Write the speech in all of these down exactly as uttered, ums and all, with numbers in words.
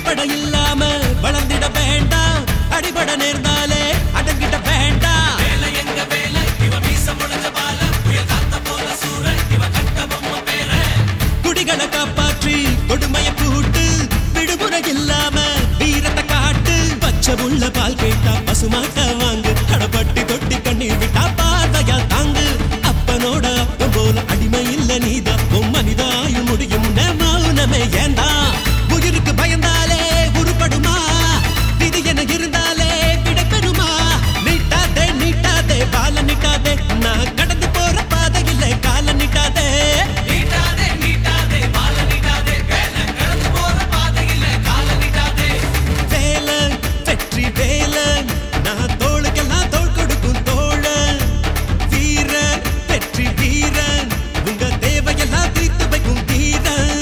அடிப்படை இல்லாம வளர்ந்திட வேண்டாம் அடிபட நேர்ந்தாலே அடங்கிட வேண்டாம் வேலை எங்க வேலை இவ மீச முளைஞ்ச பால புயல் காத்த போல சூர இவ கட்ட பொம்மை பேர குடிகளை காப்பாற்றி கொடுமையை கூட்டு விடுமுறை இல்லாம வீரத்தை காட்டு பச்சை உள்ள பால் கேட்டா பசுமாட்ட வாங்கு அடப்பட்டி தொட்டி கண்ணீர் விட்டா பார்வையா தாங்கு அப்பனோட அப்பன் போல அடிமை இல்ல நீதான் உன் மனிதாயும் முடியும் மௌனமே ஏண்டா உயிருக்கு பயந்தாலே உருப்படுமா விதி என இருந்தாலே விடைபெறுமா நீட்டாதே நீட்டாதே பால நீட்டாதே நான் கடந்து போற பாதையில கால நீட்டாதே நீட்டாதே நீட்டாதே பால நீட்டாதே வேலை கடந்து போற பாதையில கால நீட்டாதே வேலன் வெற்றி வேலன் நான் தோளுக்கெல்லாம் தோள் கொடுக்கும் தோழன் வீரன் வெற்றி வீரன் உங்க தேவையெல்லாம் தீர்த்து வைக்கும் வீரன்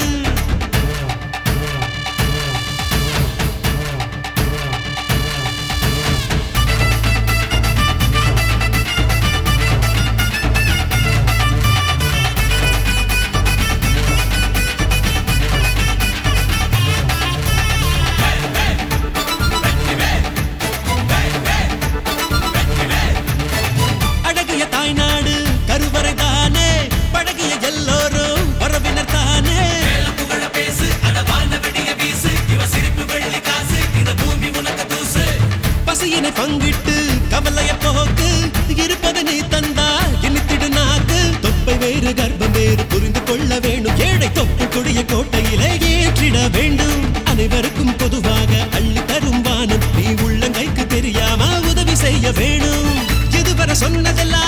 அழகிய தாய்நாடு கருவறை தானே பழகிய எல்லோரும் வரவினர் தானே புகழ பேசு அட வாழ்ந்த வெடிய வீசு இவ சிரிப்பு வெள்ளி காசு இந்த பூமி உனக்கு தூசு பசியினை பங்கிட்டு கவலைய போக்கு இருப்பது நீ தந்தா இனித்திடு நாக்கு தொப்பை வேறு கர்ப்பம் வேறு புரிந்து கொள்ள வேண்டும் ஏழை தொப்பு கொடிய கோட்டையிலே ஏற்றிட வேண்டும் அனைவருக்கும் பொதுவாக அள்ளி தரும் வானம் நீ உள்ளங்கைக்கு தெரியாம உதவி செய்ய வேணும் இதுவரை சொன்னதெல்லாம்